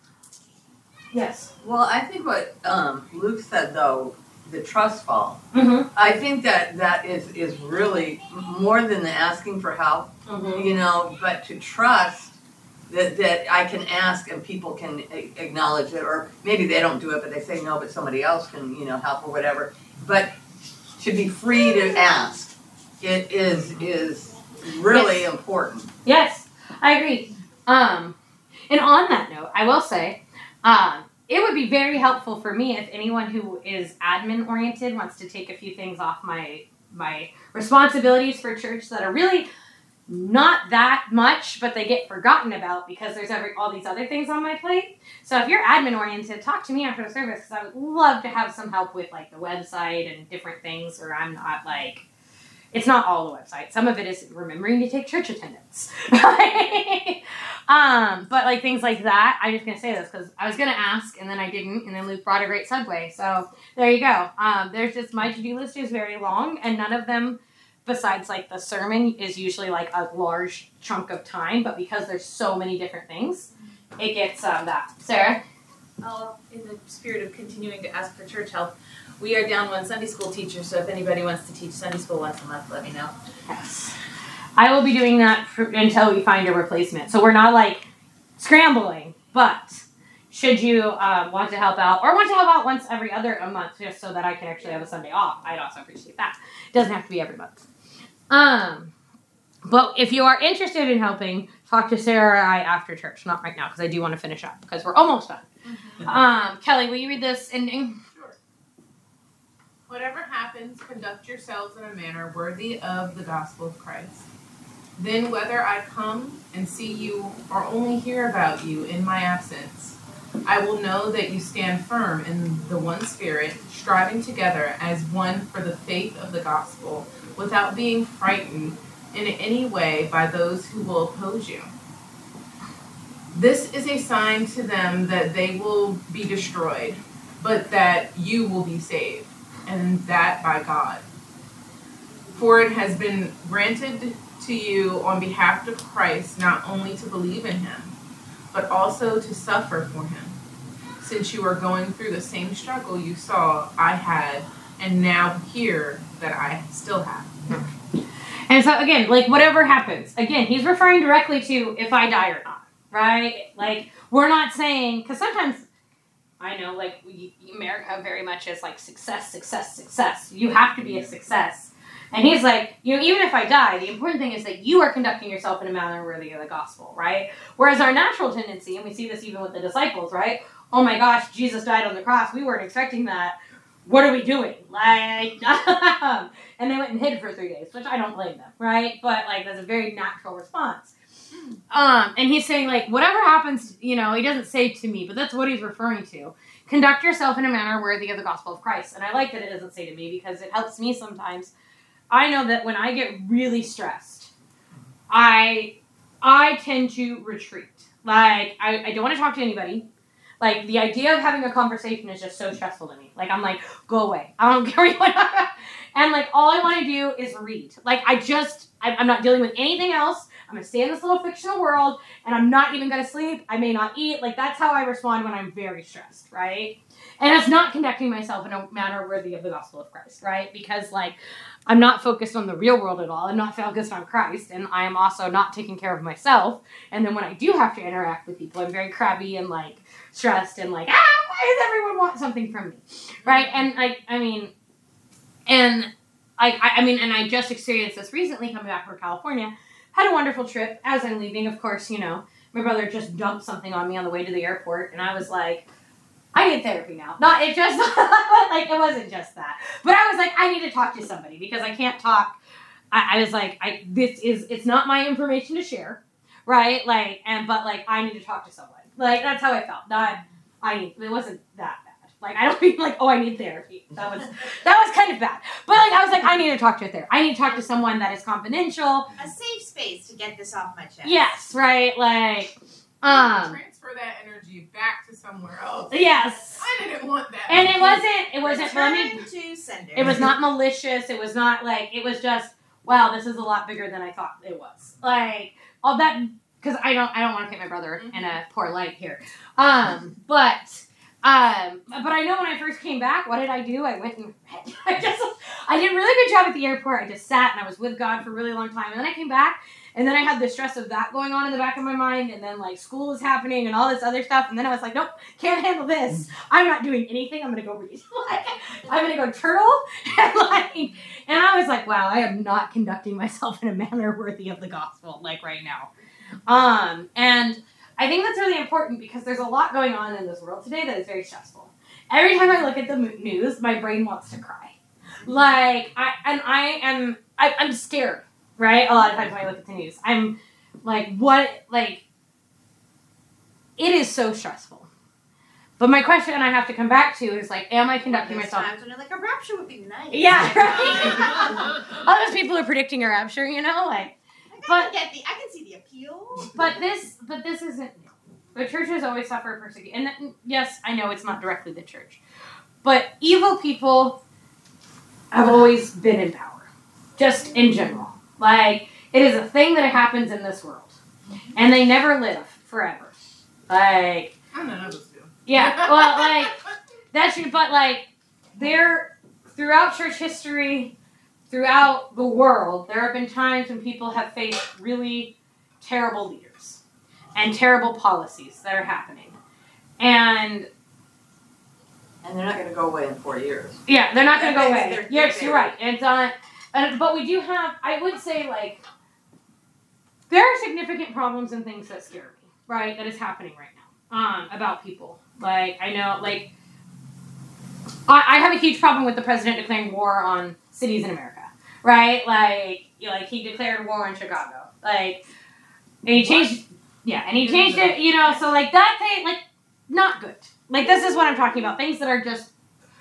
Yes. Well, I think what um, Luke said, though, the trust fall, Mm-hmm. I think that that is, is really more than the asking for help, Mm-hmm. you know, but to trust that, that I can ask and people can a- acknowledge it, or maybe they don't do it, but they say no, but somebody else can, you know, help or whatever. But to be free to ask, it is is really Yes. important. Yes, I agree. Um, and on that note, I will say, um, it would be very helpful for me if anyone who is admin oriented wants to take a few things off my my responsibilities for church that are really not that much, but they get forgotten about because there's every all these other things on my plate. So if you're admin oriented, talk to me after the service because I would love to have some help with like the website and different things where I'm not like, it's not all the website. Some of it is remembering to take church attendance. um, but like things like that, I'm just going to say this because I was going to ask and then I didn't. And then Luke brought a great segue. So there you go. Um, there's just, my to-do list is very long and none of them besides like the sermon is usually like a large chunk of time. But because there's so many different things, it gets um, that. Sarah? Oh, in the spirit of continuing to ask for church help, we are down one Sunday school teacher, so if anybody wants to teach Sunday school once a month, let me know. Yes. I will be doing that for, until we find a replacement. So we're not like scrambling, but should you um, want to help out or want to help out once every other a month just so that I can actually have a Sunday off, I'd also appreciate that. It doesn't have to be every month. Um, But if you are interested in helping, talk to Sarah or I after church. Not right now, because I do want to finish up, because we're almost done. Mm-hmm. Um, Kelly, will you read this ending? Sure. Whatever happens, conduct yourselves in a manner worthy of the gospel of Christ. Then whether I come and see you or only hear about you in my absence, I will know that you stand firm in the one spirit, striving together as one for the faith of the gospel, without being frightened in any way by those who will oppose you. This is a sign to them that they will be destroyed, but that you will be saved, and that by God. For it has been granted to you on behalf of Christ not only to believe in him, but also to suffer for him, since you are going through the same struggle you saw I had, and now hear that I still have. And so again, like whatever happens, again, he's referring directly to if I die or not, right? Like we're not saying, because sometimes I know like we, America very much is like success, success, success. You have to be a success. And he's like, you know, even if I die, the important thing is that you are conducting yourself in a manner worthy of the gospel, right? Whereas our natural tendency, and we see this even with the disciples, right? Oh my gosh, Jesus died on the cross. We weren't expecting that. What are we doing? Like, and they went and hid for three days, which I don't blame them, right? But like, that's a very natural response. Um, and he's saying like, whatever happens, you know, he doesn't say to me, but that's what he's referring to. Conduct yourself in a manner worthy of the gospel of Christ. And I like that it doesn't say to me because it helps me sometimes. I know that when I get really stressed, I I tend to retreat. Like, I, I don't want to talk to anybody. Like, the idea of having a conversation is just so stressful to me. Like, I'm like, go away. I don't care what you want. And, like, all I want to do is read. Like, I just, I, I'm not dealing with anything else. I'm going to stay in this little fictional world, and I'm not even going to sleep. I may not eat. Like, that's how I respond when I'm very stressed, right? And it's not conducting myself in a manner worthy of the gospel of Christ, right? Because, like, I'm not focused on the real world at all. I'm not focused on Christ, and I am also not taking care of myself. And then when I do have to interact with people, I'm very crabby and, like, stressed and, like, ah, why does everyone want something from me, right? And, like, I mean, and, I, I, I mean, and I just experienced this recently coming back from California. Had a wonderful trip. As I'm leaving, of course, you know, my brother just dumped something on me on the way to the airport, and I was like, I need therapy now. Not, it just, like, it wasn't just that. But I was like, I need to talk to somebody because I can't talk. I, I was like, I, this is, it's not my information to share, right? Like, and, but, like, I need to talk to someone. Like, that's how I felt. Not, I need, it wasn't that bad. Like, I don't mean, like, oh, I need therapy. That was, that was kind of bad. But, like, I was like, I need to talk to a therapist. I need to talk to someone that is confidential. A safe space to get this off my chest. Yes, right? Like, um... transfer that energy back to somewhere else. Yes. I didn't want that. And it wasn't, it wasn't, let me, Return to sender. it was not malicious. It was not like, it was just, wow, this is a lot bigger than I thought it was. Like, all that, because I don't, I don't want to paint my brother mm-hmm. in a poor light here. Um, but, um, but I know when I first came back, what did I do? I went and, I just, I did a really good job at the airport. I just sat and I was with God for a really long time. And then I came back. And then I had the stress of that going on in the back of my mind, and then, like, school was happening and all this other stuff, and then I was like, nope, can't handle this. I'm not doing anything. I'm going to go read. Like, I'm going to go turtle. And, like, and I was like, wow, I am not conducting myself in a manner worthy of the gospel, like, right now. Um, and I think that's really important because there's a lot going on in this world today that is very stressful. Every time I look at the news, my brain wants to cry. Like, I, and I am, I, I'm scared. Right? A lot of times when I look at the news, I'm like, what, like, it is so stressful. But my question I have to come back to is, like, am I conducting There's myself? times when you're like, a rapture would be nice. Yeah, right? All those people are predicting a rapture, you know? Like, Like, but, I can get the, I can see the appeal. but this, but this isn't new. The church has always suffered persecution. And yes, I know it's not directly the church. But evil people have always been in power. Just in general. Like, it is a thing that happens in this world. And they never live forever. Like, I know those do. Yeah, well, like, that's true, but, like, there, throughout church history, throughout the world, there have been times when people have faced really terrible leaders and terrible policies that are happening. And... And they're not going to go away in four years. Yeah, they're not going to go They're- away. they're- Yes, they're- you're right. It's on... Uh, but we do have, I would say, like, there are significant problems and things that scare me, right? That is happening right now um, about people. Like, I know, like, I, I have a huge problem with the president declaring war on cities in America, right? Like, you know, like he declared war on Chicago. Like, and he changed, yeah, and he changed it, you know, so like that thing, like, not good. Like, this is what I'm talking about. Things that are just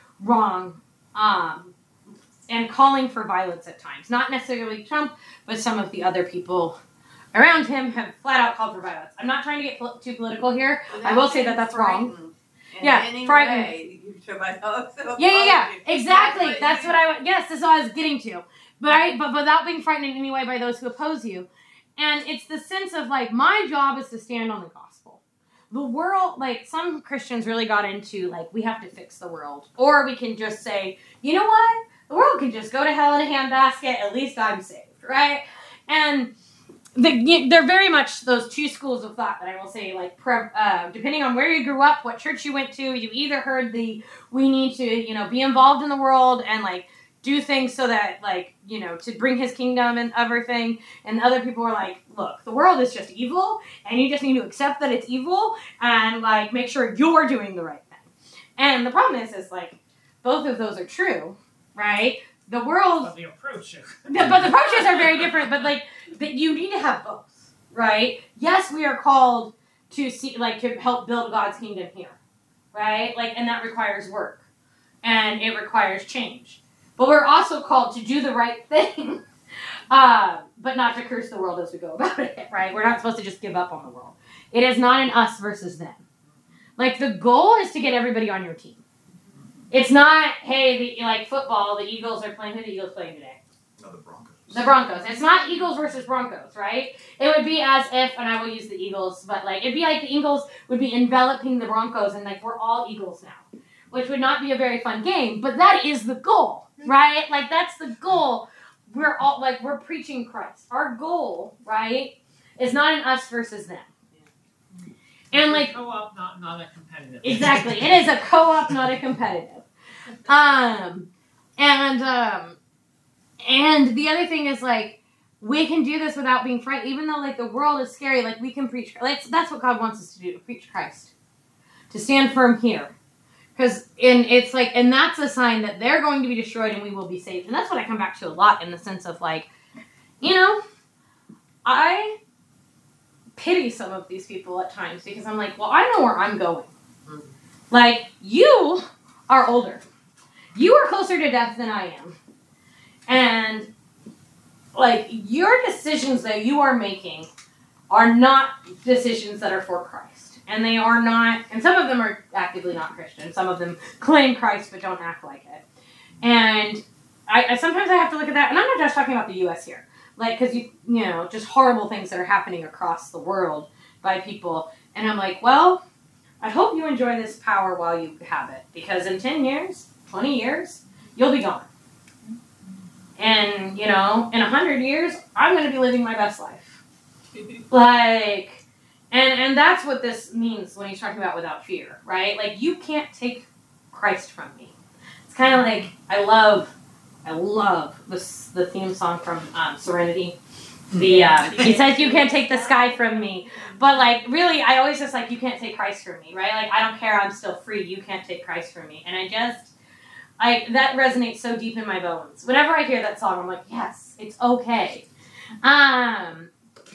wrong. Um, and calling for violence at times. Not necessarily Trump, but some of the other people around him have flat out called for violence. I'm not trying to get pol- too political here. I will say that that's wrong. In Yeah, any frightened. way, you should my hopes of Yeah, yeah, yeah. apology. Exactly. That's That's what what I. Yes, that's what I was getting to. But I, but without being frightened in any way by those who oppose you, and it's the sense of like my job is to stand on the gospel. The world, like some Christians really got into like we have to fix the world, or we can just say, you know what, the world can just go to hell in a handbasket. At least I'm saved, right? And the, they're very much those two schools of thought that I will say, like, pre, uh, depending on where you grew up, what church you went to, you either heard the, we need to, you know, be involved in the world and, like, do things so that, like, you know, to bring his kingdom and everything, and other people are like, look, the world is just evil, and you just need to accept that it's evil, and, like, make sure you're doing the right thing. And the problem is, is, like, both of those are true, right? The world... But the approach is... But the approaches are very different, but, like, that you need to have both, right? Yes, we are called to see, like, to help build God's kingdom here, right? Like, and that requires work, and it requires change. But we're also called to do the right thing, uh, but not to curse the world as we go about it, right? We're not supposed to just give up on the world. It is not an us versus them. Like, the goal is to get everybody on your team. It's not, hey, the, like football, the Eagles are playing. Who are the Eagles playing today? No, the Broncos. The Broncos. It's not Eagles versus Broncos, right? It would be as if, and I will use the Eagles, but like it'd be like the Eagles would be enveloping the Broncos, and like we're all Eagles now, which would not be a very fun game. But that is the goal, right? Like that's the goal. We're all like we're preaching Christ. Our goal, right, is not an us versus them. And like co-op, not not a competitive. Exactly, it is a co-op, not a competitive. Um, and um, and the other thing is like we can do this without being frightened, even though like the world is scary. Like we can preach. Like that's what God wants us to do: to preach Christ, to stand firm here, because and it's like and that's a sign that they're going to be destroyed and we will be saved. And that's what I come back to a lot in the sense of like, you know, I pity some of these people at times because I'm like, well, I know where I'm going. Mm-hmm. Like, you are older. You are closer to death than I am. And, like, your decisions that you are making are not decisions that are for Christ. And they are not, and some of them are actively not Christian. Some of them claim Christ but don't act like it. And I, I sometimes I have to look at that, and I'm not just talking about the U S here. Like, because, you you know, just horrible things that are happening across the world by people. And I'm like, well, I hope you enjoy this power while you have it. Because in ten years, twenty years, you'll be gone. And, you know, in one hundred years, I'm going to be living my best life. Like, and, and that's what this means when he's talking about without fear, right? Like, you can't take Christ from me. It's kind of like, I love... I love this, the theme song from um, Serenity. The uh, he says, you can't take the sky from me. But, like, really, I always just, like, you can't take Christ from me, right? Like, I don't care, I'm still free. You can't take Christ from me. And I just, I that resonates so deep in my bones. Whenever I hear that song, I'm like, yes, it's okay. Um,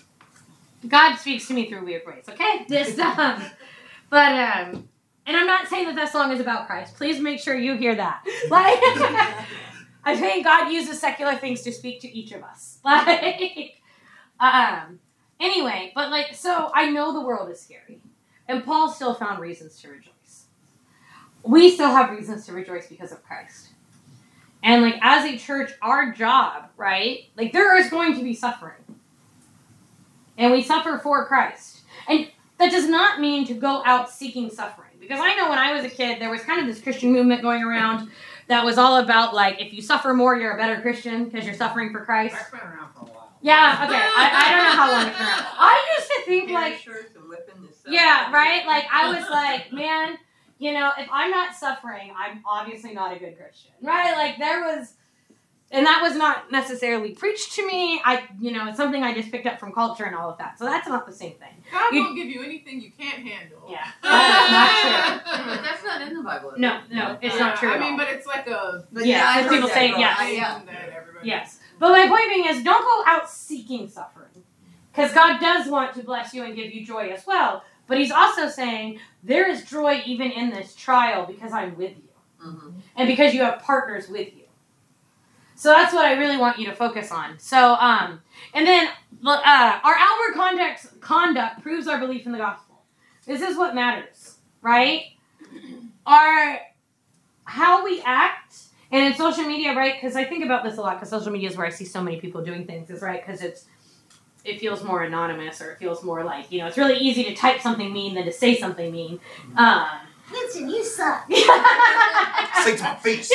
God speaks to me through weird ways, okay? This, um, but, um, and I'm not saying that that song is about Christ. Please make sure you hear that. Like... I think God uses secular things to speak to each of us. Like, um, anyway, but like, so I know the world is scary. And Paul still found reasons to rejoice. We still have reasons to rejoice because of Christ. And like, as a church, our job, right? Like, there is going to be suffering. And we suffer for Christ. And that does not mean to go out seeking suffering. Because I know when I was a kid, there was kind of this Christian movement going around that was all about, like, if you suffer more, you're a better Christian because you're suffering for Christ. That's been around for a while. Yeah, okay. I, I don't know how long it's been around. I used to think, like... Shirts and whipping yourself. Yeah, right? Like, I was like, man, you know, if I'm not suffering, I'm obviously not a good Christian. Right? Like, there was... and that was not necessarily preached to me. I, you know, it's something I just picked up from culture and all of that. So that's not the same thing. God You- won't give you anything you can't handle. Yeah, that is not true. But that's not in the Bible. is No, it? no, it's Yeah, not true I at mean, all. but it's like a But Yeah, I but heard people that say growing yes. up. thing Yeah. that everybody. Yes. But my point being is don't go out seeking suffering. Because God does want to bless you and give you joy as well. But he's also saying there is joy even in this trial because I'm with you. Mm-hmm. And because you have partners with you. So that's what I really want you to focus on. So, um, and then uh, our outward conduct, conduct proves our belief in the gospel. This is what matters, right? Our, how we act, and in social media, right? Because I think about this a lot, because social media is where I see so many people doing things, is right? Because it's, it feels more anonymous, or it feels more like, you know, it's really easy to type something mean than to say something mean. Um, Winston, you suck. Say to my face.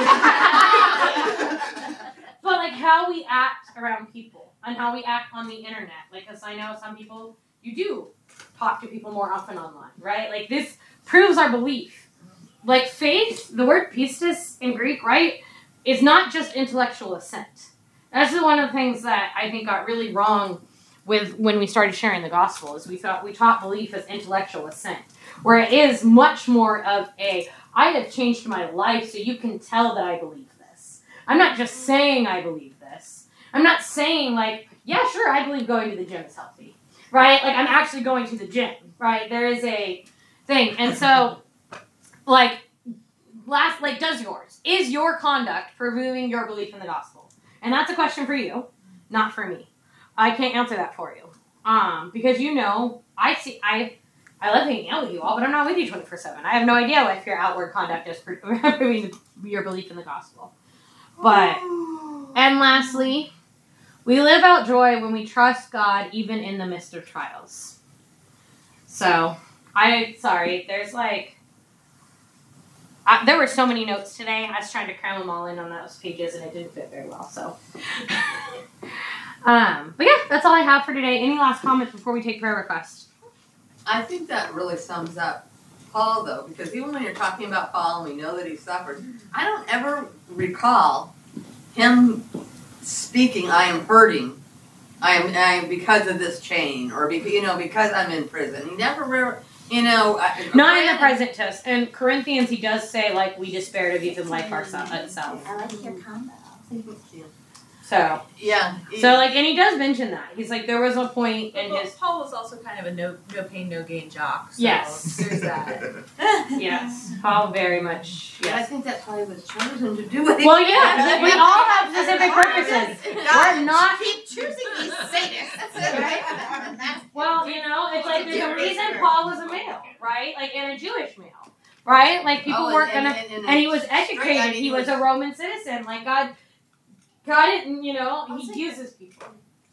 But like how we act around people and how we act on the internet. Like, because I know some people, you do talk to people more often online, right? Like this proves our belief. Like faith, the word pistis in Greek, right, is not just intellectual assent. That's one of the things that I think got really wrong with when we started sharing the gospel, is we thought we taught belief as intellectual assent, where it is much more of a, I have changed my life so you can tell that I believe this. I'm not just saying I believe this. I'm not saying like, yeah, sure, I believe going to the gym is healthy, right? Like I'm actually going to the gym, right? There is a thing. And so, like, last, like, does yours, is your conduct proving your belief in the gospel? And that's a question for you, not for me. I can't answer that for you. Um, because you know, I see, I, I love hanging out with you all, but I'm not with you twenty-four seven. I have no idea if your outward conduct is proving your belief in the gospel. But, and lastly, we live out joy when we trust God even in the midst of trials. So, I, sorry, there's like, I, there were so many notes today. I was trying to cram them all in on those pages, and it didn't fit very well. So, um, but yeah, that's all I have for today. Any last comments before we take prayer requests? I think that really sums up Paul, though, because even when you're talking about Paul and we know that he suffered, I don't ever recall him speaking, I am hurting, I am, I am because of this chain, or because, you know, because I'm in prison. He never, re- you know. I, Not in the present tense. In Corinthians, he does say, like, we despaired of even life ourselves itself. I like your combo. So, Yeah. so like, and he does mention that. He's like, there was a point in Well, his, Paul was also kind of a no no pain, no gain jock. So Yes. There's that. yes, Paul very much, And I yes. think that's why he was chosen to do what he Well, did. yeah, we all have specific purposes. We're not, Keep choosing these sadists. That's it, right? That's well, you know, it's like there's a reason Paul was a male, right? Like, and a Jewish male, right? Like, people Oh, weren't and- gonna, and- and- and he was straight, educated, I mean, he was a Roman citizen. Like, God, God didn't, you know, he uses people.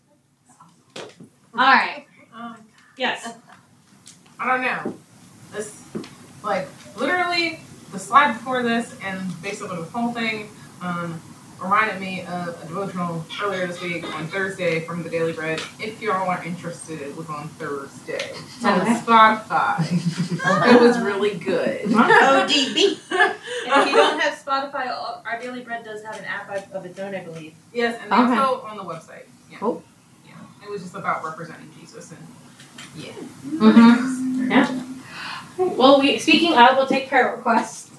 All right, Um, yes. I don't know. This, like, literally, the slide before this and based on the whole thing, um, reminded me of a devotional earlier this week on Thursday from the Daily Bread. If y'all are interested, it was on Thursday. It's on Okay. Spotify. It was really good. O D B. And if you don't have Spotify, our Daily Bread does have an app of- of its own, I believe. Yes, and Okay. also on the website. Yeah. Cool. Yeah. It was just about representing Jesus and yeah. Mm-hmm. Yeah. Well, we speaking of, we'll take prayer requests.